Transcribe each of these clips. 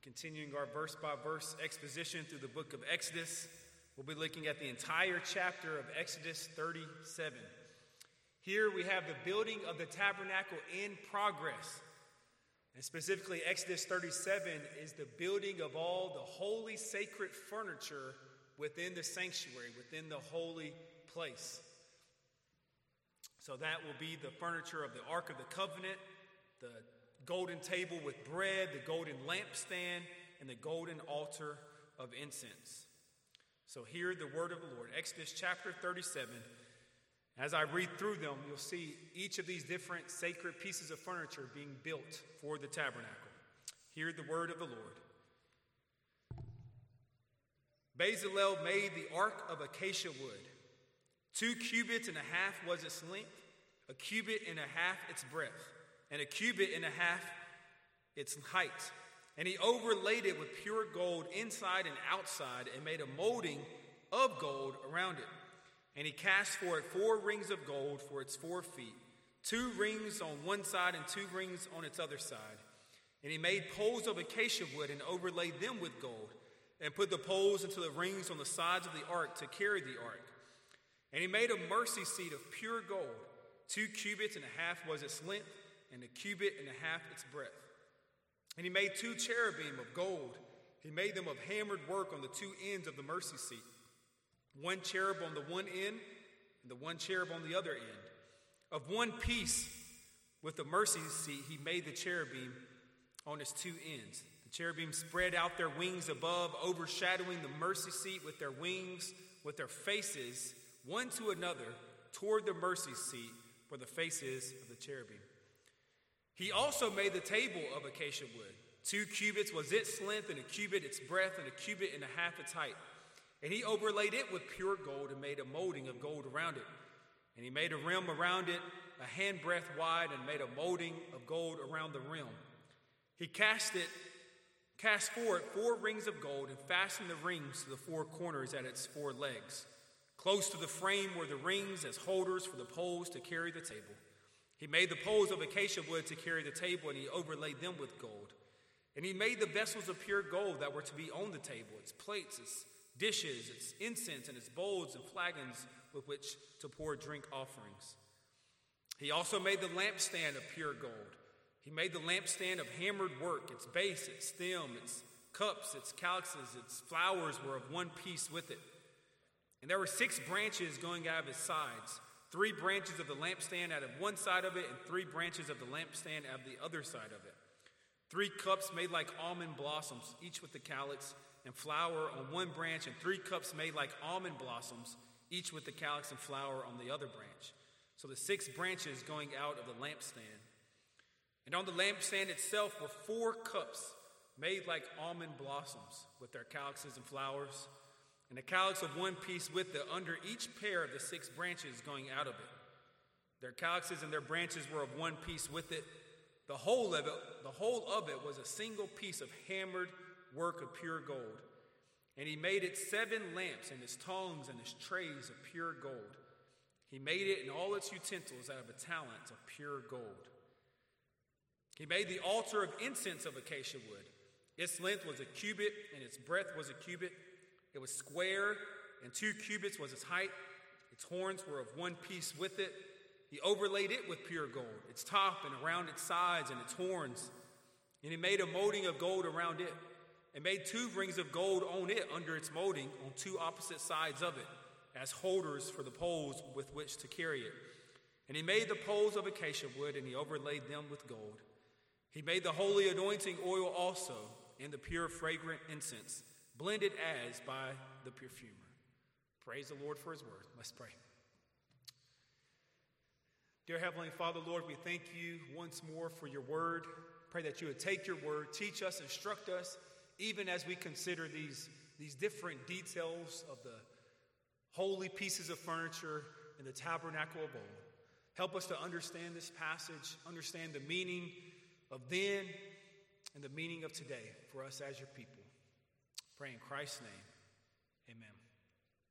Continuing our verse-by-verse exposition through the book of Exodus, we'll be looking at the entire chapter of Exodus 37. Here we have the building of the tabernacle in progress. And specifically, Exodus 37 is the building of all the holy sacred furniture within the sanctuary, within the holy place. So that will be the furniture of the Ark of the Covenant, the golden table with bread, the golden lampstand, and the golden altar of incense. So hear the word of the Lord. Exodus chapter 37. As I read through them, you'll see each of these different sacred pieces of furniture being built for the tabernacle. Hear the word of the Lord. Bezalel made the ark of acacia wood. 2 cubits and a half was its length, a cubit and a half its breadth, and a cubit and a half its height. And he overlaid it with pure gold inside and outside and made a molding of gold around it. And he cast for it 4 rings of gold for its 4 feet, 2 rings on one side and 2 rings on its other side. And he made poles of acacia wood and overlaid them with gold, and put the poles into the rings on the sides of the ark to carry the ark. And he made a mercy seat of pure gold. 2 cubits and a half was its length, and a cubit and a half its breadth. And he made 2 cherubim of gold. He made them of hammered work on the 2 ends of the mercy seat. 1 cherub on the one end, and the 1 cherub on the other end. Of one piece with the mercy seat, he made the cherubim on its 2 ends. The cherubim spread out their wings above, overshadowing the mercy seat with their wings, with their faces, one to another, toward the mercy seat for the faces of the cherubim. He also made the table of acacia wood. 2 cubits was its length, and a cubit its breadth, and a cubit and a half its height. And he overlaid it with pure gold and made a molding of gold around it. And he made a rim around it, a handbreadth wide, and made a molding of gold around the rim. He cast for it 4 rings of gold and fastened the rings to the 4 corners at its 4 legs. Close to the frame were the rings as holders for the poles to carry the table. He made the poles of acacia wood to carry the table, and he overlaid them with gold. And he made the vessels of pure gold that were to be on the table, its plates, its dishes, its incense, and its bowls and flagons with which to pour drink offerings. He also made the lampstand of pure gold. He made the lampstand of hammered work. Its base, its stem, its cups, its calyxes, its flowers were of one piece with it. And there were 6 branches going out of its sides, 3 branches of the lampstand out of one side of it, and 3 branches of the lampstand out of the other side of it. 3 cups made like almond blossoms, each with the calyx and flower on one branch, and 3 cups made like almond blossoms, each with the calyx and flower on the other branch. So the 6 branches going out of the lampstand. And on the lampstand itself were 4 cups made like almond blossoms with their calyxes and flowers, and a calyx of one piece with it under each pair of the 6 branches going out of it. Their calyxes and their branches were of one piece with it. The whole of it was a single piece of hammered work of pure gold. And he made it 7 lamps, and its tongues and its trays of pure gold. He made it and all its utensils out of a talent of pure gold. He made the altar of incense of acacia wood. Its length was a cubit, and its breadth was a cubit. It was square, and 2 cubits was its height. Its horns were of one piece with it. He overlaid it with pure gold, its top and around its sides and its horns. And he made a molding of gold around it, and made 2 rings of gold on it under its molding on 2 opposite sides of it, as holders for the poles with which to carry it. And he made the poles of acacia wood, and he overlaid them with gold. He made the holy anointing oil also, and the pure fragrant incense, blended as by the perfumer. Praise the Lord for his word. Let's pray. Dear Heavenly Father, Lord, we thank you once more for your word. Pray that you would take your word, teach us, instruct us, even as we consider these different details of the holy pieces of furniture in the tabernacle of old. Help us to understand this passage, understand the meaning of then and the meaning of today for us as your people. Pray in Christ's name, amen.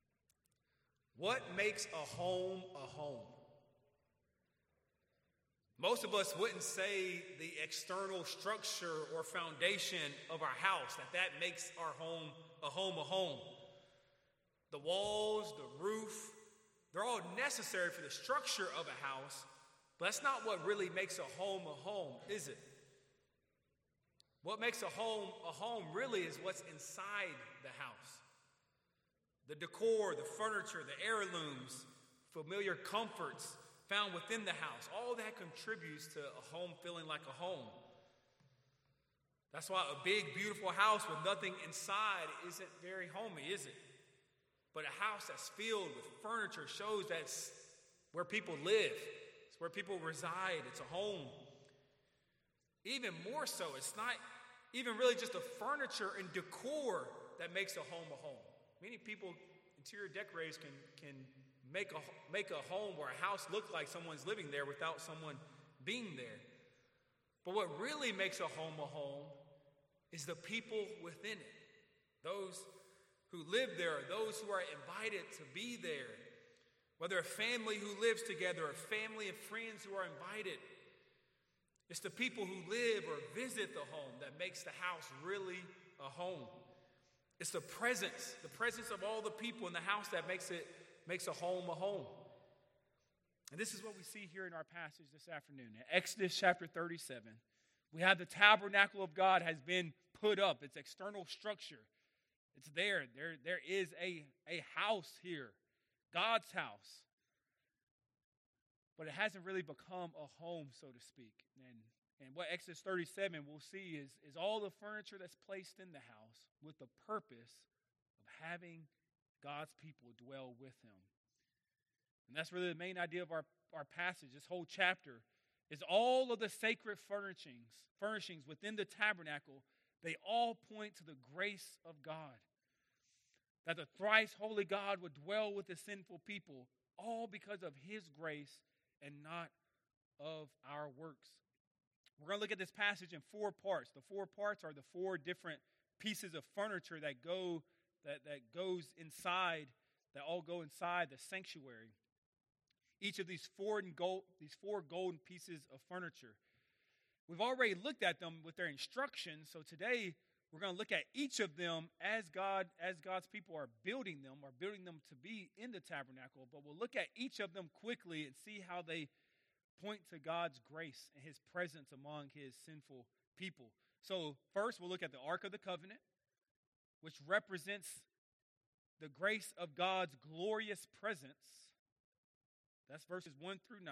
What makes a home a home? Most of us wouldn't say the external structure or foundation of our house, that makes our home a home a home. The walls, the roof, they're all necessary for the structure of a house, but that's not what really makes a home, is it? What makes a home really is what's inside the house. The decor, the furniture, the heirlooms, familiar comforts found within the house, all that contributes to a home feeling like a home. That's why a big, beautiful house with nothing inside isn't very homey, is it? But a house that's filled with furniture shows that's where people live. It's where people reside. It's a home. Even more so, it's not even really just the furniture and decor that makes a home a home. Many people, interior decorators, can make a home or a house look like someone's living there without someone being there. But what really makes a home is the people within it. Those who live there, those who are invited to be there. Whether a family who lives together, or family and friends who are invited. It's the people who live or visit the home that makes the house really a home. It's the presence of all the people in the house that makes a home a home. And this is what we see here in our passage this afternoon. In Exodus chapter 37, we have the tabernacle of God has been put up. Its external structure. It's there. There is a house here. God's house. But it hasn't really become a home, so to speak. And what Exodus 37 we'll see is all the furniture that's placed in the house with the purpose of having God's people dwell with him. And that's really the main idea of our passage. This whole chapter is all of the sacred furnishings within the tabernacle. They all point to the grace of God. That the thrice holy God would dwell with the sinful people, all because of his grace and not of our works. We're going to look at this passage in 4 parts. The 4 parts are the 4 different pieces of furniture that goes inside, that all go inside the sanctuary. Each of these four golden pieces of furniture. We've already looked at them with their instructions, so today we're going to look at each of them as God's people are building them to be in the tabernacle. But we'll look at each of them quickly and see how they point to God's grace and his presence among his sinful people. So first we'll look at the Ark of the Covenant, which represents the grace of God's glorious presence. That's verses 1 through 9.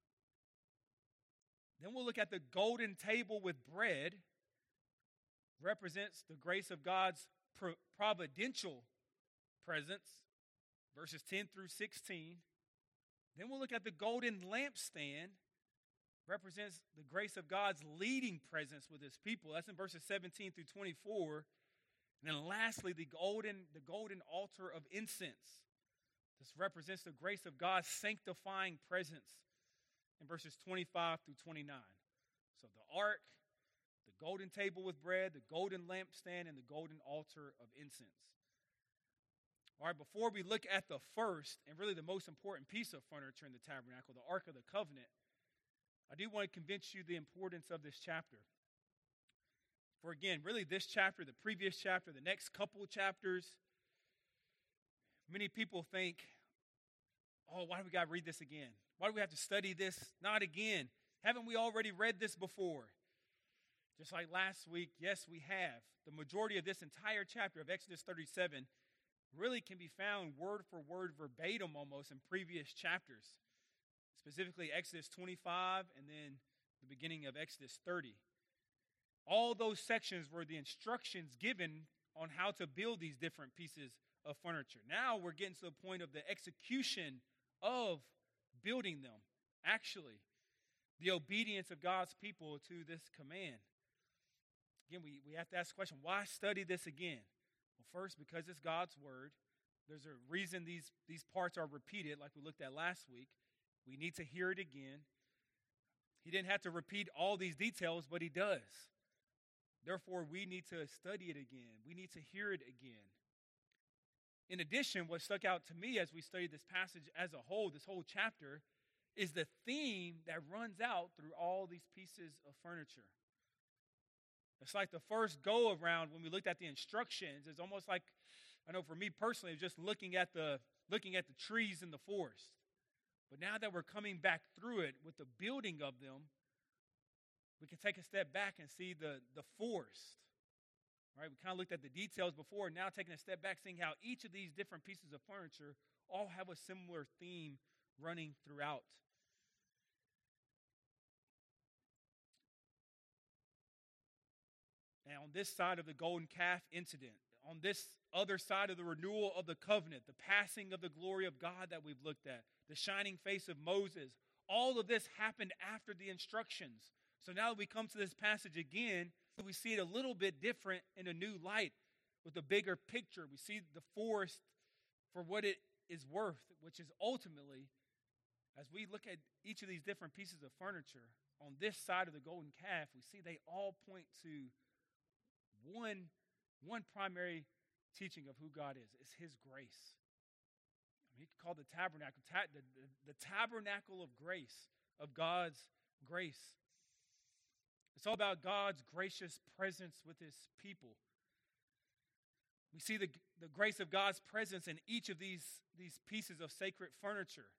Then we'll look at the golden table with bread, represents the grace of God's providential presence, verses 10 through 16. Then we'll look at the golden lampstand, represents the grace of God's leading presence with his people. That's in verses 17 through 24. And then lastly, the golden altar of incense. This represents the grace of God's sanctifying presence in verses 25 through 29. So the ark, the golden table with bread, the golden lampstand, and the golden altar of incense. All right, before we look at the first and really the most important piece of furniture in the tabernacle, the Ark of the Covenant, I do want to convince you the importance of this chapter. For again, really this chapter, the previous chapter, the next couple of chapters, many people think, oh, why do we got to read this again? Why do we have to study this? Not again. Haven't we already read this before? Just like last week, yes, we have. The majority of this entire chapter of Exodus 37 really can be found word for word, verbatim almost, in previous chapters. Specifically Exodus 25 and then the beginning of Exodus 30. All those sections were the instructions given on how to build these different pieces of furniture. Now we're getting to the point of the execution of building them. Actually, the obedience of God's people to this command. Again, we have to ask the question, why study this again? Well, first, because it's God's word. There's a reason these parts are repeated, like we looked at last week. We need to hear it again. He didn't have to repeat all these details, but he does. Therefore, we need to study it again. We need to hear it again. In addition, what stuck out to me as we studied this passage as a whole, this whole chapter, is the theme that runs out through all these pieces of furniture. It's like the first go around when we looked at the instructions, it's almost like, I know for me personally, it's just looking at the trees in the forest. But now that we're coming back through it with the building of them, we can take a step back and see the forest. Right? We kind of looked at the details before, now taking a step back, seeing how each of these different pieces of furniture all have a similar theme running throughout. And on this side of the golden calf incident, on this other side of the renewal of the covenant, the passing of the glory of God that we've looked at, the shining face of Moses, all of this happened after the instructions. So now that we come to this passage again, we see it a little bit different in a new light with a bigger picture. We see the forest for what it is worth, which is ultimately, as we look at each of these different pieces of furniture, on this side of the golden calf, we see they all point to one primary teaching of who God is. It's His grace. You could call the tabernacle, the tabernacle of grace, of God's grace. It's all about God's gracious presence with His people. We see the grace of God's presence in each of these pieces of sacred furniture.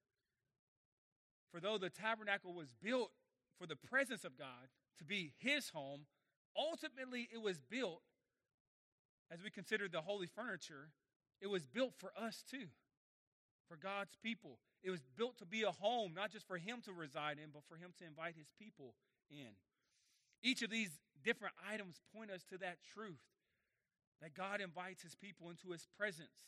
For though the tabernacle was built for the presence of God, to be His home, ultimately it was built, as we consider the holy furniture, it was built for us too, for God's people. It was built to be a home, not just for Him to reside in, but for Him to invite His people in. Each of these different items point us to that truth, that God invites His people into His presence.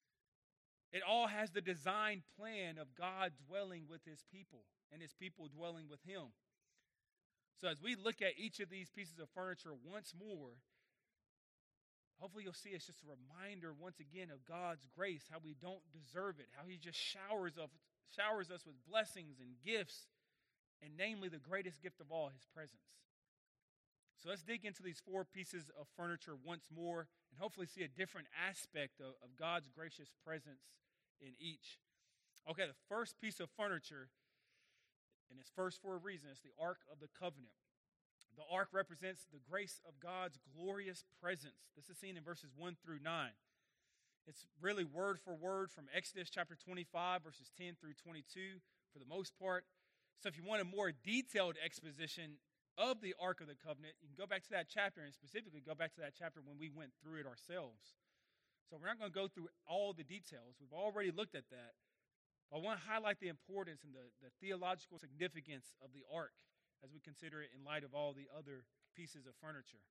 It all has the design plan of God dwelling with His people and His people dwelling with Him. So as we look at each of these pieces of furniture once more, hopefully you'll see it's just a reminder once again of God's grace, how we don't deserve it, how He just showers us with blessings and gifts, and namely the greatest gift of all, His presence. So let's dig into these four pieces of furniture once more and hopefully see a different aspect of God's gracious presence in each. Okay, the first piece of furniture, and it's first for a reason, it's the Ark of the Covenant. The Ark represents the grace of God's glorious presence. This is seen in verses 1 through 9. It's really word for word from Exodus chapter 25, verses 10 through 22 for the most part. So if you want a more detailed exposition of the Ark of the Covenant, you can go back to that chapter, and specifically go back to that chapter when we went through it ourselves. So we're not going to go through all the details. We've already looked at that. But I want to highlight the importance and the theological significance of the Ark as we consider it in light of all the other pieces of furniture.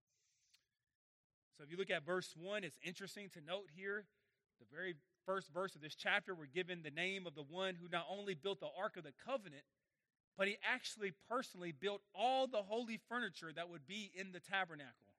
So if you look at verse 1, it's interesting to note here, the very first verse of this chapter, we're given the name of the one who not only built the Ark of the Covenant, but he actually personally built all the holy furniture that would be in the tabernacle.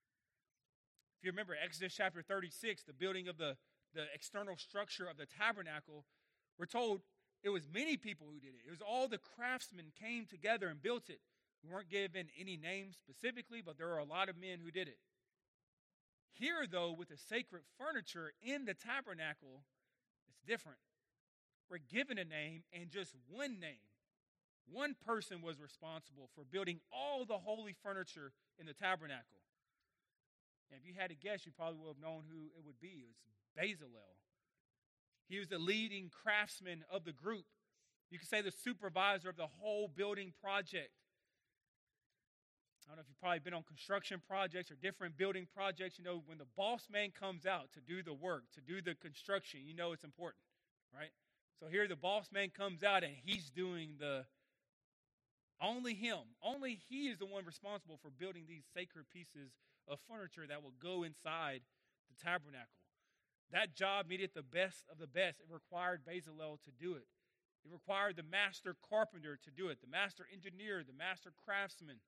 If you remember Exodus chapter 36, the building of the external structure of the tabernacle, we're told it was many people who did it. It was all the craftsmen came together and built it. We weren't given any names specifically, but there were a lot of men who did it. Here, though, with the sacred furniture in the tabernacle, it's different. We're given a name and just one name. One person was responsible for building all the holy furniture in the tabernacle. And if you had to guess, you probably would have known who it would be. It was Bezalel. He was the leading craftsman of the group. You could say the supervisor of the whole building project. I don't know if you've probably been on construction projects or different building projects. You know, when the boss man comes out to do the work, to do the construction, you know it's important, right? So here the boss man comes out and he's doing only he is the one responsible for building these sacred pieces of furniture that will go inside the tabernacle. That job needed the best of the best. It required Bezalel to do it. It required the master carpenter to do it, the master engineer, the master craftsman.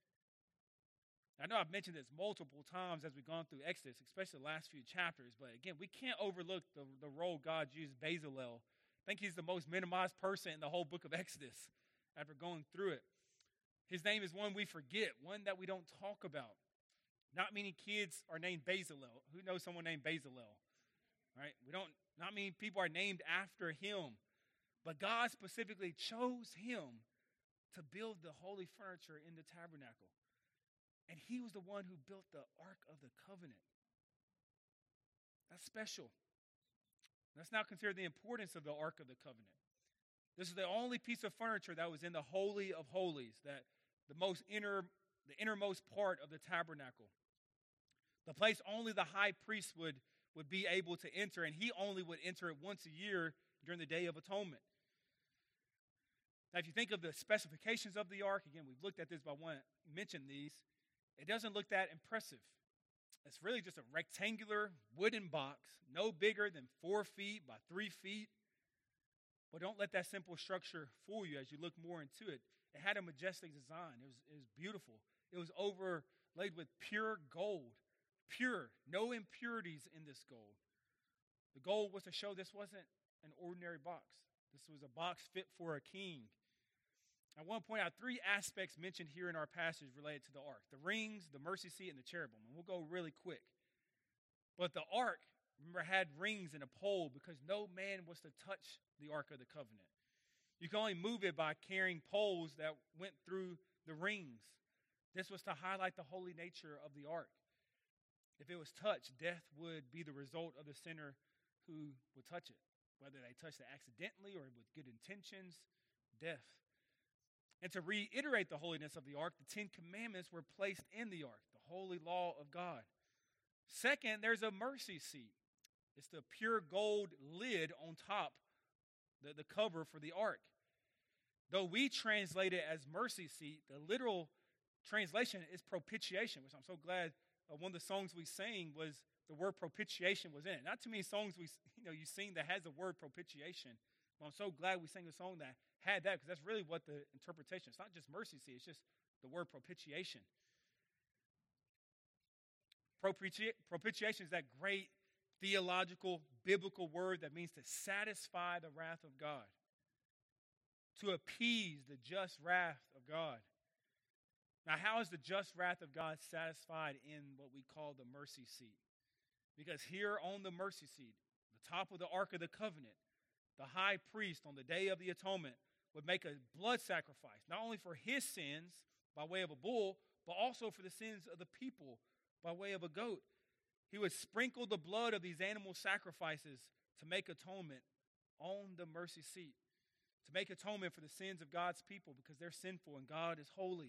I know I've mentioned this multiple times as we've gone through Exodus, especially the last few chapters, but again, we can't overlook the role God used Bezalel. I think he's the most minimized person in the whole book of Exodus after going through it. His name is one we forget, one that we don't talk about. Not many kids are named Bezalel. Who knows someone named Bezalel? Right? Not many people are named after him. But God specifically chose him to build the holy furniture in the tabernacle. And he was the one who built the Ark of the Covenant. That's special. Let's now consider the importance of the Ark of the Covenant. This is the only piece of furniture that was in the Holy of Holies, that the innermost part of the tabernacle. The place only the high priest would be able to enter, and he only would enter it once a year during the Day of Atonement. Now, if you think of the specifications of the ark, again, we've looked at this, but I want to mention these. It doesn't look that impressive. It's really just a rectangular wooden box, no bigger than 4 feet by 3 feet. But don't let that simple structure fool you as you look more into it. It had a majestic design. It was beautiful. It was overlaid with pure gold. Pure, no impurities in this gold. The gold was to show this wasn't an ordinary box. This was a box fit for a king. I want to point out 3 aspects mentioned here in our passage related to the ark: the rings, the mercy seat, and the cherubim. And we'll go really quick. But the ark, remember, had rings and a pole because no man was to touch the Ark of the Covenant. You can only move it by carrying poles that went through the rings. This was to highlight the holy nature of the ark. If it was touched, death would be the result of the sinner who would touch it. Whether they touched it accidentally or with good intentions, death. And to reiterate the holiness of the ark, the 10 Commandments were placed in the ark, the holy law of God. Second, there's a mercy seat. It's the pure gold lid on top, the cover for the ark. Though we translate it as mercy seat, the literal translation is propitiation, which I'm so glad one of the songs we sang was the word propitiation was in it. Not too many songs you sing that has the word propitiation. But I'm so glad we sang a song that had that, because that's really what the interpretation. It's not just mercy seat, it's just the word propitiation. Propitiation is that great theological, biblical word that means to satisfy the wrath of God, to appease the just wrath of God. Now, how is the just wrath of God satisfied in what we call the mercy seat? Because here on the mercy seat, the top of the Ark of the Covenant, the high priest on the Day of the Atonement would make a blood sacrifice, not only for his sins by way of a bull, but also for the sins of the people by way of a goat. He would sprinkle the blood of these animal sacrifices to make atonement on the mercy seat, to make atonement for the sins of God's people because they're sinful and God is holy.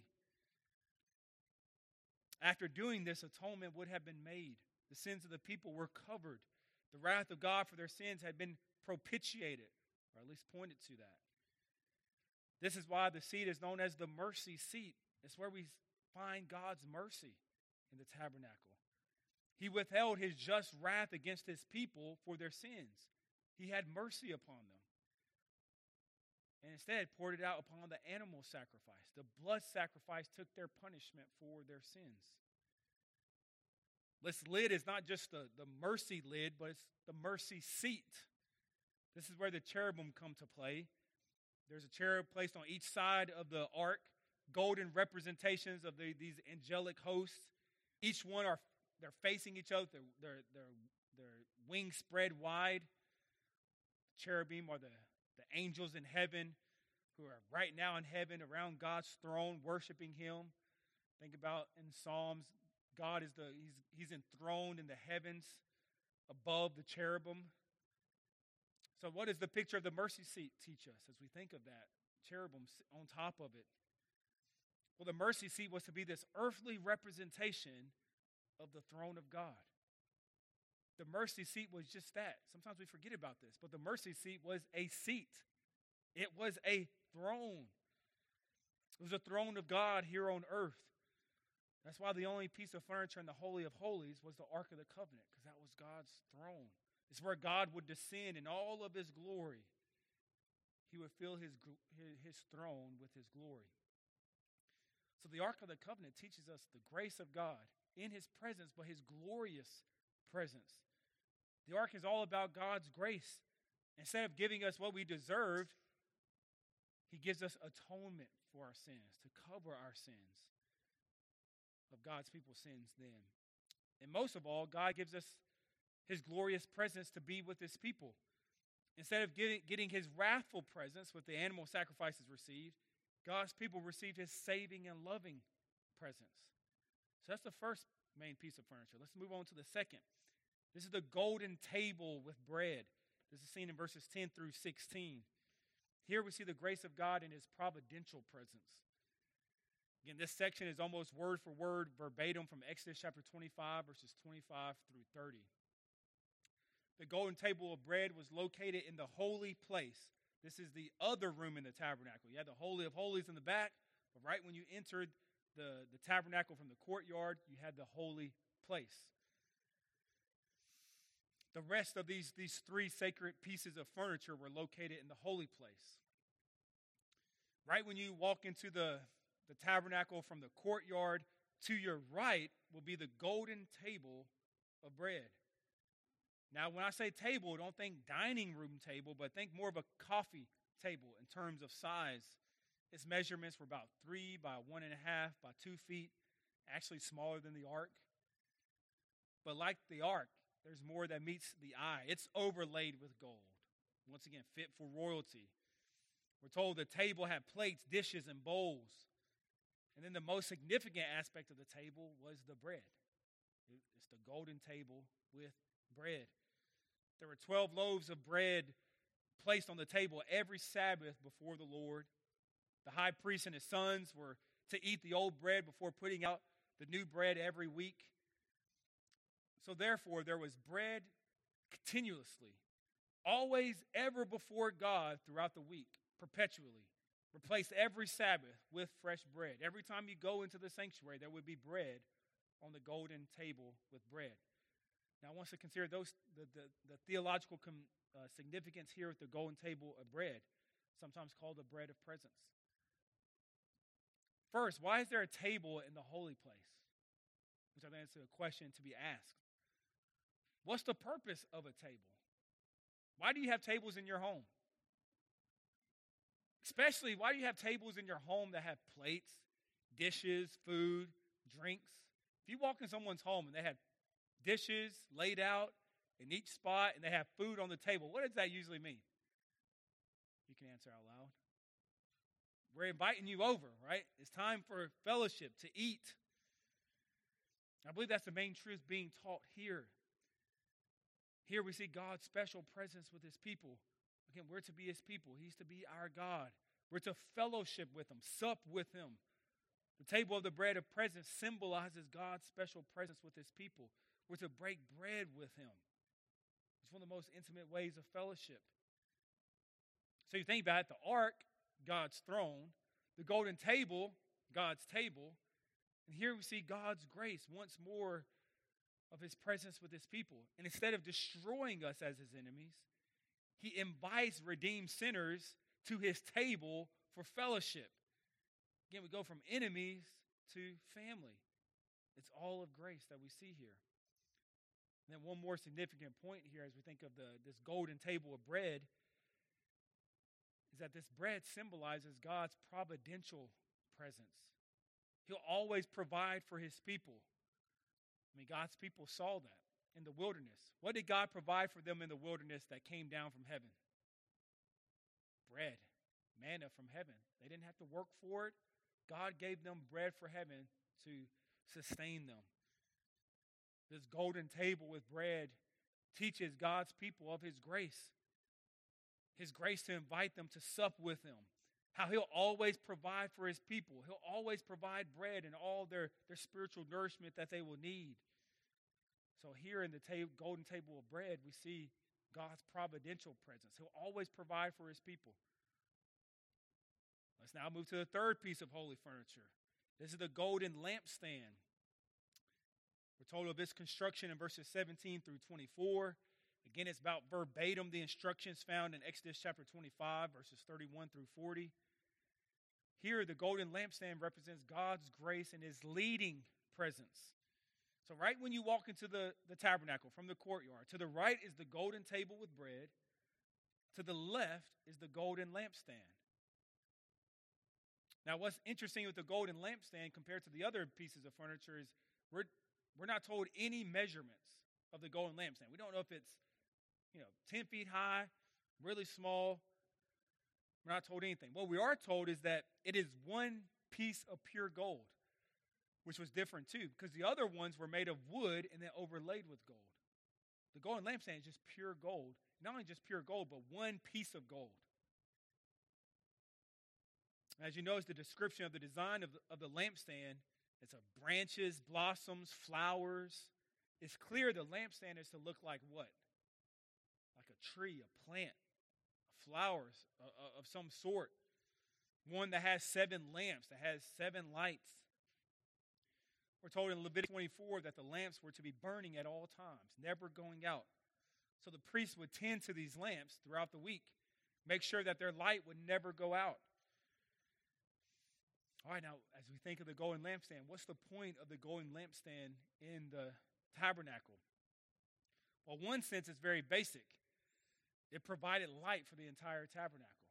After doing this, atonement would have been made. The sins of the people were covered. The wrath of God for their sins had been propitiated, or at least pointed to that. This is why the seat is known as the mercy seat. It's where we find God's mercy in the tabernacle. He withheld his just wrath against his people for their sins. He had mercy upon them. And instead poured it out upon the animal sacrifice. The blood sacrifice took their punishment for their sins. This lid is not just the mercy lid, but it's the mercy seat. This is where the cherubim come to play. There's a cherub placed on each side of the ark, golden representations of these angelic hosts. Each one they're facing each other. Their wings spread wide. Cherubim are the angels in heaven who are right now in heaven around God's throne worshiping him. Think about in Psalms, God he's enthroned in the heavens above the cherubim. So what does the picture of the mercy seat teach us as we think of that? Cherubim on top of it. Well, the mercy seat was to be this earthly representation of the throne of God. The mercy seat was just that. Sometimes we forget about this, but the mercy seat was a seat. It was a throne. It was a throne of God here on earth. That's why the only piece of furniture in the Holy of Holies was the Ark of the Covenant, because that was God's throne. It's where God would descend in all of his glory. He would fill his throne with his glory. So the Ark of the Covenant teaches us the grace of God in his presence, but his glorious presence. The ark is all about God's grace. Instead of giving us what we deserved, he gives us atonement for our sins, to cover our sins, of God's people's sins then. And most of all, God gives us his glorious presence to be with his people. Instead of getting his wrathful presence with the animal sacrifices received, God's people received his saving and loving presence. So that's the first main piece of furniture. Let's move on to the second. This is the golden table with bread. This is seen in verses 10 through 16. Here we see the grace of God in his providential presence. Again, this section is almost word for word, verbatim from Exodus chapter 25, verses 25 through 30. The golden table of bread was located in the holy place. This is the other room in the tabernacle. You had the Holy of Holies in the back, but right when you entered the tabernacle from the courtyard, you had the holy place. The rest of these three sacred pieces of furniture were located in the holy place. Right when you walk into the tabernacle from the courtyard, to your right will be the golden table of bread. Now, when I say table, don't think dining room table, but think more of a coffee table in terms of size. Its measurements were about 3 by 1.5 by 2 feet, actually smaller than the ark. But like the ark, there's more that meets the eye. It's overlaid with gold. Once again, fit for royalty. We're told the table had plates, dishes, and bowls. And then the most significant aspect of the table was the bread. It's the golden table with bread. There were 12 loaves of bread placed on the table every Sabbath before the Lord. The high priest and his sons were to eat the old bread before putting out the new bread every week. So therefore, there was bread continuously, always, ever before God throughout the week, perpetually. Replace every Sabbath with fresh bread. Every time you go into the sanctuary, there would be bread on the golden table with bread. Now, I want us to consider the theological significance here with the golden table of bread, sometimes called the bread of presence. First, why is there a table in the holy place? Which I think is a question to be asked. What's the purpose of a table? Why do you have tables in your home? Especially, why do you have tables in your home that have plates, dishes, food, drinks? If you walk in someone's home and they have dishes laid out in each spot and they have food on the table, what does that usually mean? You can answer out loud. We're inviting you over, right? It's time for fellowship, to eat. I believe that's the main truth being taught here. Here we see God's special presence with his people. Again, we're to be his people. He's to be our God. We're to fellowship with him, sup with him. The table of the bread of presence symbolizes God's special presence with his people. We're to break bread with him. It's one of the most intimate ways of fellowship. So you think about it, the ark, God's throne, the golden table, God's table, and here we see God's grace once more of his presence with his people. And instead of destroying us as his enemies, he invites redeemed sinners to his table for fellowship. Again, we go from enemies to family. It's all of grace that we see here. And then one more significant point here as we think of this golden table of bread is that this bread symbolizes God's providential presence. He'll always provide for his people. I mean, God's people saw that in the wilderness. What did God provide for them in the wilderness that came down from heaven? Bread, manna from heaven. They didn't have to work for it. God gave them bread for heaven to sustain them. This golden table with bread teaches God's people of his grace. His grace to invite them to sup with him. How he'll always provide for his people. He'll always provide bread and all their spiritual nourishment that they will need. So here in the golden table of bread, we see God's providential presence. He'll always provide for his people. Let's now move to the third piece of holy furniture. This is the golden lampstand. We're told of its construction in verses 17 through 24. Again, it's about verbatim the instructions found in Exodus chapter 25, verses 31 through 40. Here, the golden lampstand represents God's grace and his leading presence. So right when you walk into the tabernacle from the courtyard, to the right is the golden table with bread. To the left is the golden lampstand. Now, what's interesting with the golden lampstand compared to the other pieces of furniture is we're not told any measurements of the golden lampstand. We don't know if it's 10 feet high Really small. We're not told anything. What we are told is that it is one piece of pure gold, which was different too, because the other ones were made of wood and then overlaid with gold. The golden lampstand is just pure gold. Not only just pure gold, but one piece of gold. As you notice, the description of the design of the lampstand, it's branches, blossoms, flowers. It's clear the lampstand is to look like what? Like a tree, a plant, flowers of some sort. One that has 7 lamps, that has 7 lights. We're told in Leviticus 24 that the lamps were to be burning at all times, never going out. So the priests would tend to these lamps throughout the week, make sure that their light would never go out. All right, now, as we think of the golden lampstand, what's the point of the golden lampstand in the tabernacle? Well, one sense, it's very basic. It provided light for the entire tabernacle.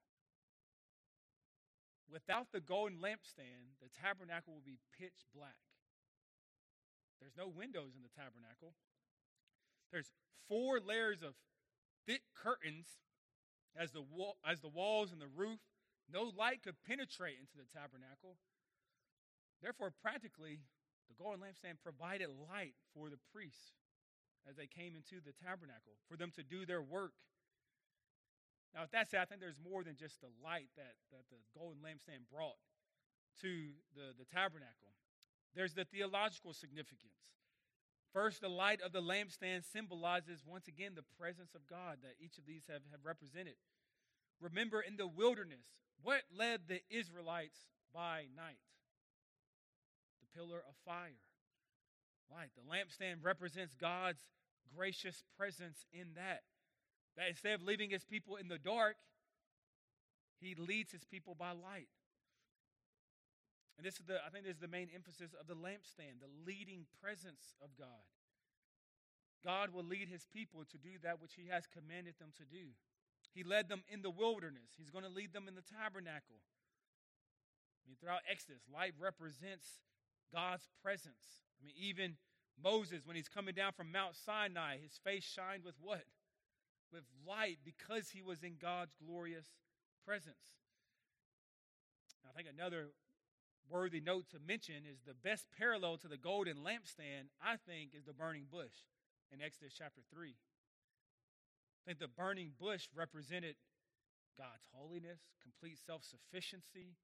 Without the golden lampstand, the tabernacle would be pitch black. There's no windows in the tabernacle. There's 4 layers of thick curtains as the walls and the roof. No light could penetrate into the tabernacle. Therefore, practically, the golden lampstand provided light for the priests as they came into the tabernacle, for them to do their work. Now, with that said, I think there's more than just the light that the golden lampstand brought to the tabernacle. There's the theological significance. First, the light of the lampstand symbolizes, once again, the presence of God that each of these have represented. Remember, in the wilderness, what led the Israelites by night? The pillar of fire. Light. The lampstand represents God's gracious presence in that. That instead of leaving his people in the dark, he leads his people by light. And I think this is the main emphasis of the lampstand, the leading presence of God. God will lead his people to do that which he has commanded them to do. He led them in the wilderness. He's going to lead them in the tabernacle. Throughout Exodus, light represents God's presence. Even Moses, when he's coming down from Mount Sinai, his face shined with what? With light, because he was in God's glorious presence. I think another worthy note to mention is the best parallel to the golden lampstand, I think, is the burning bush in Exodus chapter 3. I think the burning bush represented God's holiness, complete self-sufficiency.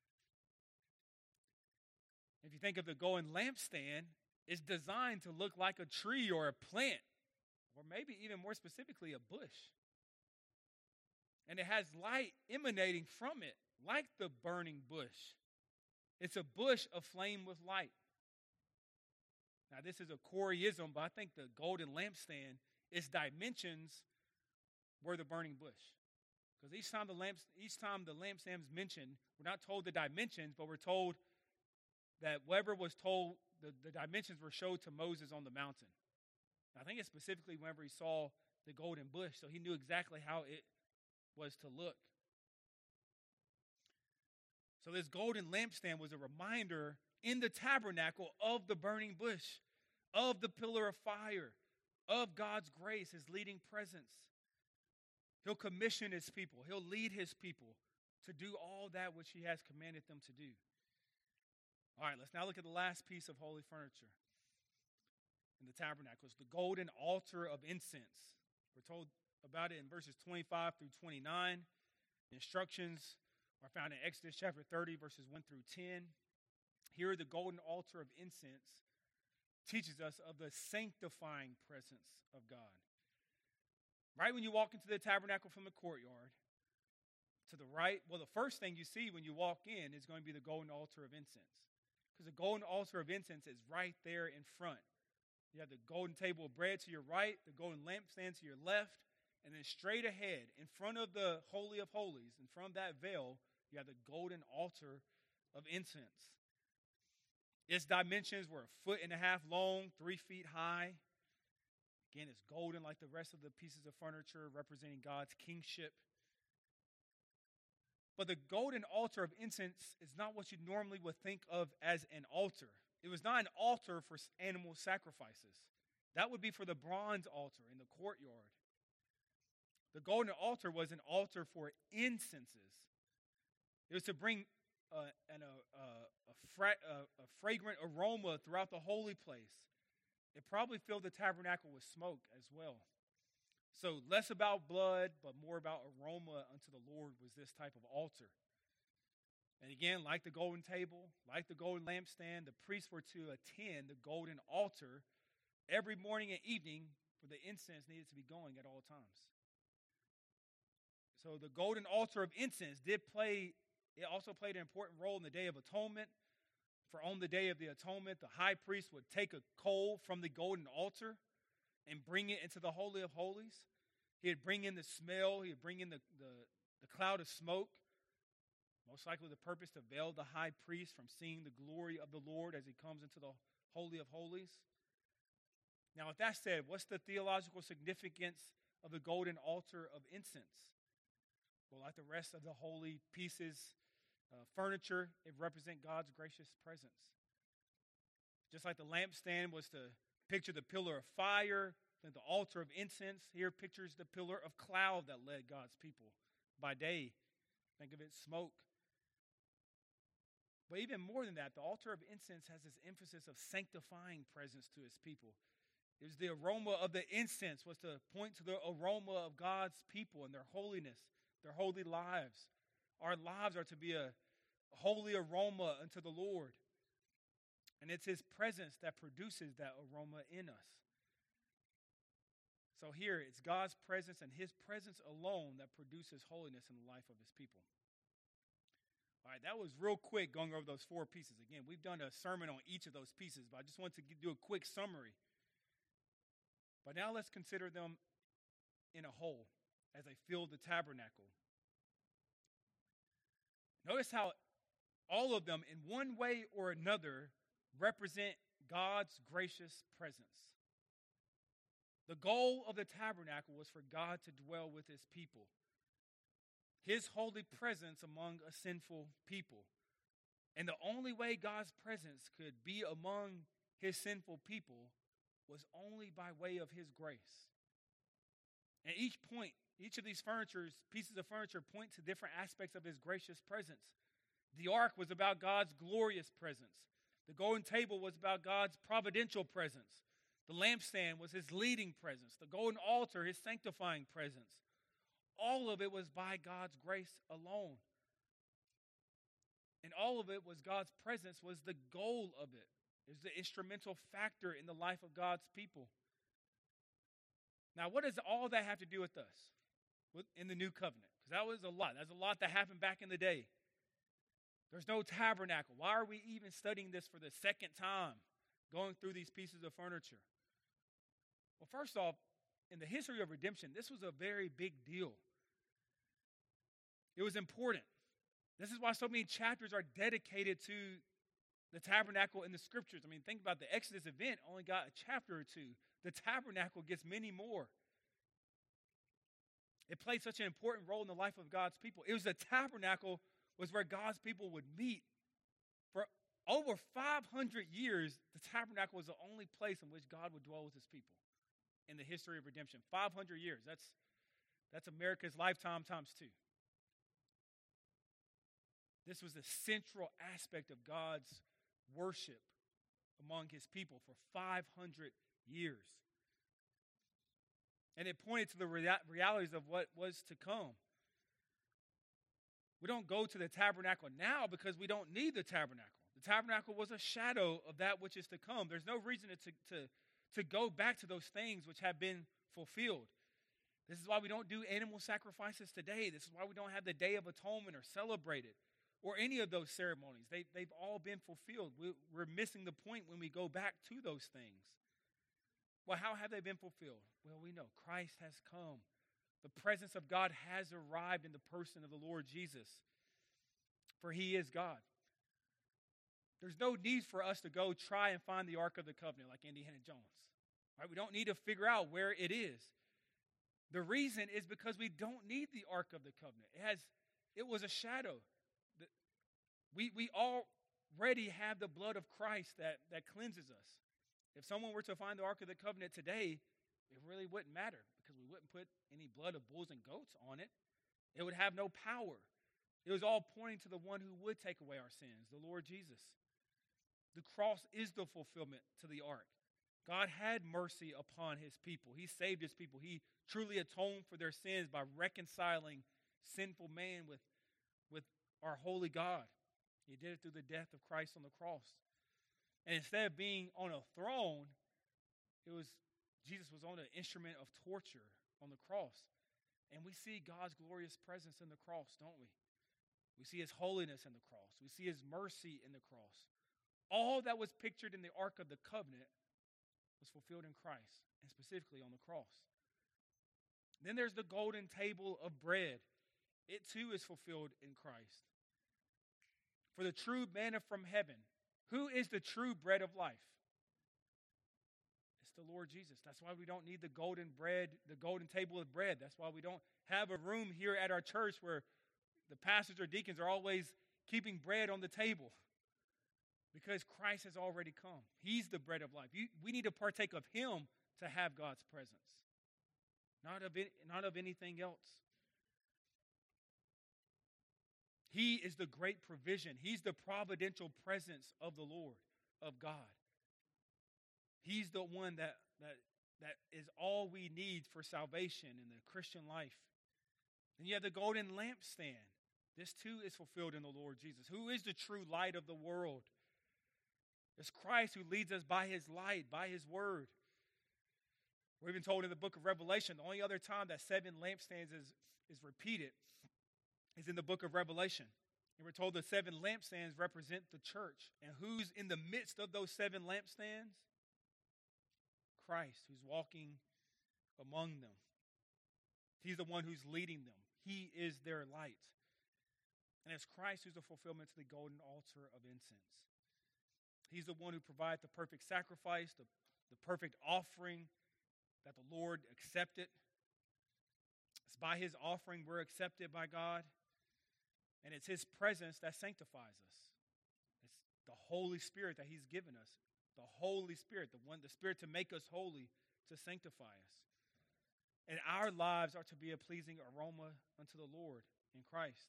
If you think of the golden lampstand, it's designed to look like a tree or a plant, or maybe even more specifically, a bush. And it has light emanating from it, like the burning bush. It's a bush aflame with light. Now, this is a Coreyism, but I think the golden lampstand, its dimensions were the burning bush. Because each time the lampstand is mentioned, we're not told the dimensions, but we're told that whatever was told, the dimensions were showed to Moses on the mountain. I think it's specifically whenever he saw the golden bush, so he knew exactly how it was to look. So this golden lampstand was a reminder in the tabernacle of the burning bush, of the pillar of fire, of God's grace, his leading presence. He'll commission his people. He'll lead his people to do all that which he has commanded them to do. All right, let's now look at the last piece of holy furniture in the tabernacle. It's the golden altar of incense. We're told about it in verses 25 through 29. The instructions are found in Exodus chapter 30, verses 1 through 10. Here, the golden altar of incense teaches us of the sanctifying presence of God. Right when you walk into the tabernacle from the courtyard, to the right, well, the first thing you see when you walk in is going to be the golden altar of incense. Because the golden altar of incense is right there in front. You have the golden table of bread to your right, the golden lampstand to your left, and then straight ahead, in front of the Holy of Holies, and from that veil, you have the golden altar of incense. Its dimensions were 1.5 feet long, 3 feet high. Again, it's golden like the rest of the pieces of furniture, representing God's kingship. But the golden altar of incense is not what you normally would think of as an altar. It was not an altar for animal sacrifices. That would be for the bronze altar in the courtyard. The golden altar was an altar for incenses. It was to bring a fragrant aroma throughout the holy place. It probably filled the tabernacle with smoke as well. So less about blood, but more about aroma unto the Lord was this type of altar. And again, like the golden table, like the golden lampstand, the priests were to attend the golden altar every morning and evening, for the incense needed to be going at all times. So the golden altar of incense also played an important role in the Day of Atonement. For on the Day of the Atonement, the high priest would take a coal from the golden altar and bring it into the Holy of Holies. He'd bring in the smell, he'd bring in the cloud of smoke, most likely the purpose to veil the high priest from seeing the glory of the Lord as he comes into the Holy of Holies. Now, with that said, what's the theological significance of the golden altar of incense? Well, like the rest of the holy pieces, furniture, it represents God's gracious presence. Just like the lampstand was to picture the pillar of fire, like the altar of incense here pictures the pillar of cloud that led God's people by day. Think of it, smoke. But even more than that, the altar of incense has this emphasis of sanctifying presence to his people. It was the aroma of the incense was to point to the aroma of God's people and their holiness, their holy lives. Our lives are to be a holy aroma unto the Lord. And it's his presence that produces that aroma in us. So here, it's God's presence and his presence alone that produces holiness in the life of his people. All right, that was real quick going over those four pieces. Again, we've done a sermon on each of those pieces, but I just want to do a quick summary. But now let's consider them in a whole as they fill the tabernacle. Notice how all of them, in one way or another, represent God's gracious presence. The goal of the tabernacle was for God to dwell with his people. His holy presence among a sinful people. And the only way God's presence could be among his sinful people was only by way of his grace. And each of these pieces of furniture point to different aspects of his gracious presence. The ark was about God's glorious presence. The golden table was about God's providential presence. The lampstand was his leading presence. The golden altar, his sanctifying presence. All of it was by God's grace alone. And all of it was God's presence was the goal of it. It was the instrumental factor in the life of God's people. Now, what does all that have to do with us in the new covenant? Because that was a lot. That's a lot that happened back in the day. There's no tabernacle. Why are we even studying this for the second time, going through these pieces of furniture? Well, first off, in the history of redemption, this was a very big deal. It was important. This is why so many chapters are dedicated to the tabernacle in the scriptures. I mean, think about the Exodus event only got a chapter or two. The tabernacle gets many more. It played such an important role in the life of God's people. It was the tabernacle was where God's people would meet. For over 500 years, the tabernacle was the only place in which God would dwell with his people in the history of redemption. 500 years. That's America's lifetime times two. This was the central aspect of God's worship among his people for 500 years. And it pointed to the realities of what was to come. We don't go to the tabernacle now because we don't need the tabernacle. The tabernacle was a shadow of that which is to come. There's no reason to go back to those things which have been fulfilled. This is why we don't do animal sacrifices today. This is why we don't have the Day of Atonement or celebrate it or any of those ceremonies. They've all been fulfilled. We're missing the point when we go back to those things. Well, how have they been fulfilled? Well, we know Christ has come. The presence of God has arrived in the person of the Lord Jesus, for he is God. There's no need for us to go try and find the Ark of the Covenant like Indiana Jones. Right? We don't need to figure out where it is. The reason is because we don't need the Ark of the Covenant. It was a shadow. We already have the blood of Christ that cleanses us. If someone were to find the Ark of the Covenant today, it really wouldn't matter because we wouldn't put any blood of bulls and goats on it. It would have no power. It was all pointing to the one who would take away our sins, the Lord Jesus. The cross is the fulfillment to the ark. God had mercy upon his people. He saved his people. He truly atoned for their sins by reconciling sinful man with our holy God. He did it through the death of Christ on the cross. And instead of being on a throne, Jesus was on an instrument of torture on the cross. And we see God's glorious presence in the cross, don't we? We see his holiness in the cross. We see his mercy in the cross. All that was pictured in the Ark of the Covenant was fulfilled in Christ, and specifically on the cross. Then there's the golden table of bread. It too is fulfilled in Christ. For the true manna from heaven. Who is the true bread of life? It's the Lord Jesus. That's why we don't need the golden bread, the golden table of bread. That's why we don't have a room here at our church where the pastors or deacons are always keeping bread on the table. Because Christ has already come. He's the bread of life. We need to partake of him to have God's presence. Not of anything else. He is the great provision. He's the providential presence of the Lord, of God. He's the one that is all we need for salvation in the Christian life. And you have the golden lampstand. This too is fulfilled in the Lord Jesus. Who is the true light of the world? It's Christ who leads us by his light, by his word. We're even told in the book of Revelation, the only other time that 7 lampstands is repeated is in the book of Revelation. And we're told the 7 lampstands represent the church. And who's in the midst of those 7 lampstands? Christ, who's walking among them. He's the one who's leading them. He is their light. And it's Christ who's the fulfillment to the golden altar of incense. He's the one who provides the perfect sacrifice, the perfect offering that the Lord accepted. It's by his offering we're accepted by God. And it's his presence that sanctifies us. It's the Holy Spirit that he's given us. The Holy Spirit, the Spirit to make us holy, to sanctify us. And our lives are to be a pleasing aroma unto the Lord in Christ.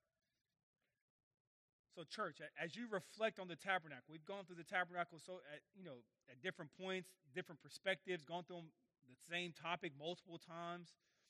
So church, as you reflect on the tabernacle, we've gone through the tabernacle at different points, different perspectives, gone through the same topic multiple times.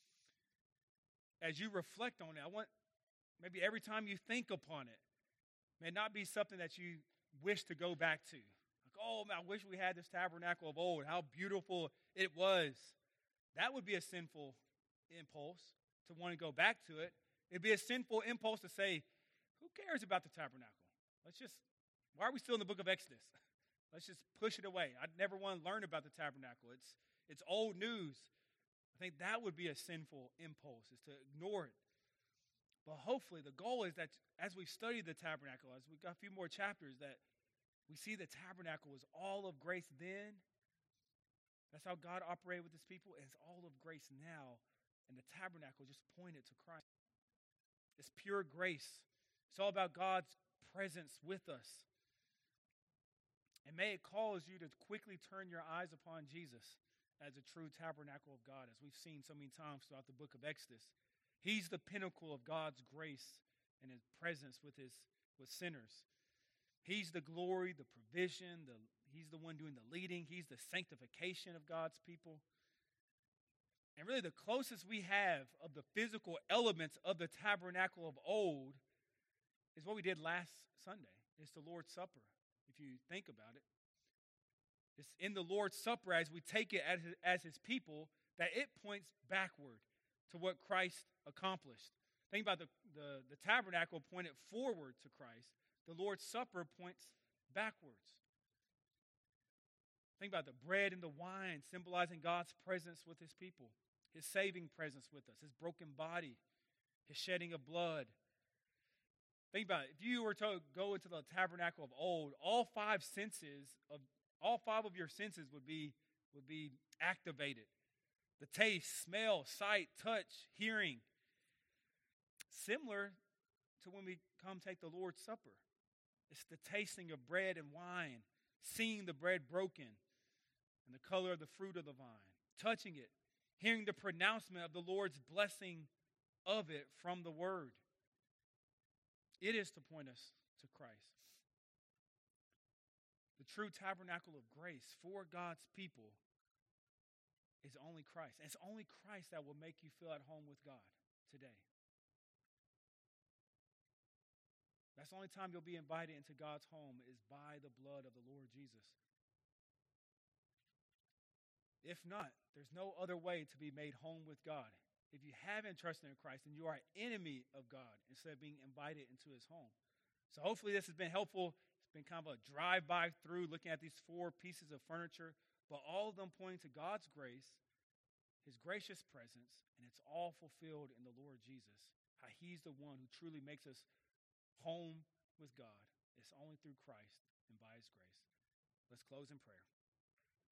As you reflect on it, I want maybe every time you think upon it, may not be something that you wish to go back to. Like, oh man, I wish we had this tabernacle of old, how beautiful it was. That would be a sinful impulse to want to go back to it. It'd be a sinful impulse to say, who cares about the tabernacle? Why are we still in the book of Exodus? Let's just push it away. I'd never want to learn about the tabernacle. It's old news. I think that would be a sinful impulse, is to ignore it. But hopefully the goal is that as we study the tabernacle, as we've got a few more chapters, that we see the tabernacle was all of grace then. That's how God operated with his people. And it's all of grace now. And the tabernacle just pointed to Christ. It's pure grace. It's all about God's presence with us. And may it cause you to quickly turn your eyes upon Jesus as a true tabernacle of God, as we've seen so many times throughout the book of Exodus. He's the pinnacle of God's grace and his presence with sinners. He's the glory, the provision, he's the one doing the leading. He's the sanctification of God's people. And really the closest we have of the physical elements of the tabernacle of old is what we did last Sunday. It's the Lord's Supper, if you think about it. It's in the Lord's Supper as we take it as his people that it points backward to what Christ accomplished. Think about the tabernacle pointed forward to Christ. The Lord's Supper points backwards. Think about the bread and the wine symbolizing God's presence with his people, his saving presence with us, his broken body, his shedding of blood. Think about it. If you were to go into the tabernacle of old, all 5 of your senses would be activated. The taste, smell, sight, touch, hearing. Similar to when we come take the Lord's Supper. It's the tasting of bread and wine, seeing the bread broken, and the color of the fruit of the vine, touching it, hearing the pronouncement of the Lord's blessing of it from the Word. It is to point us to Christ. The true tabernacle of grace for God's people is only Christ. And it's only Christ that will make you feel at home with God today. That's the only time you'll be invited into God's home is by the blood of the Lord Jesus. If not, there's no other way to be made home with God. If you haven't trusted in Christ, then you are an enemy of God instead of being invited into his home. So hopefully this has been helpful. It's been kind of a drive-by through looking at these 4 pieces of furniture, but all of them pointing to God's grace, his gracious presence, and it's all fulfilled in the Lord Jesus. How he's the one who truly makes us home with God. It's only through Christ and by his grace. Let's close in prayer.